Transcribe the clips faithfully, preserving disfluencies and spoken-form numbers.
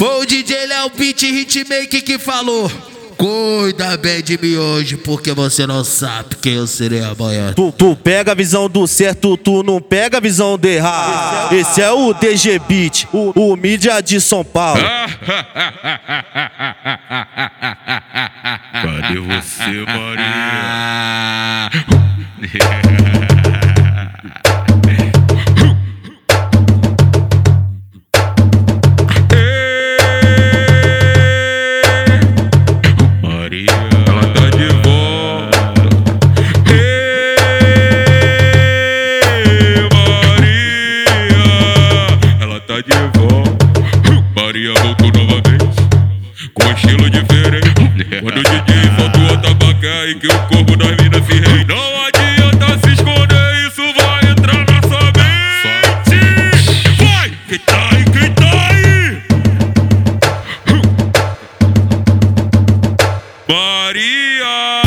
Foi o D J Léo Beat Hitmaker que falou: cuida bem de mim hoje, porque você não sabe quem eu serei amanhã. Tu, tu pega a visão do certo, tu não pega a visão do errado. Esse é o D G Beat, o, o mídia de São Paulo. Cadê você, Maria? Maria voltou novamente, com estilo diferente. Quando o D J soltou a tabaca e que o corpo das minas se rei. Não adianta se esconder, isso vai entrar na sua mente. Vai! Quem tá aí, quem tá aí? Maria!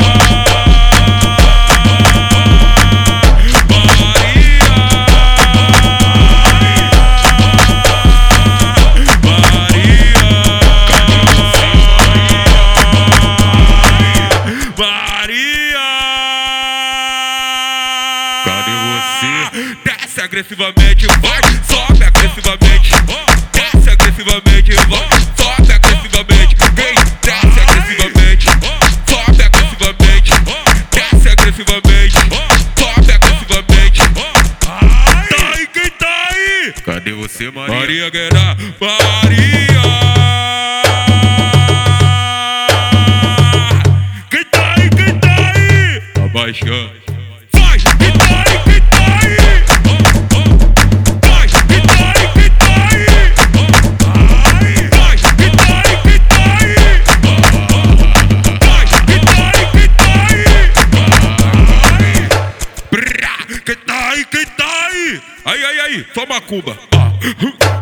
Cadê você? Desce agressivamente, vai, sobe agressivamente. Desce agressivamente, vai, sobe agressivamente. Vem, desce agressivamente, sobe agressivamente. Desce agressivamente, sobe agressivamente. Tá aí, quem tá aí? Cadê você, Maria? Maria Guerra, Maria. Quem tá aí, quem tá aí? Abaixando. Quem tá aí, quem tá aí? Aí, aí, aí, toma Cuba.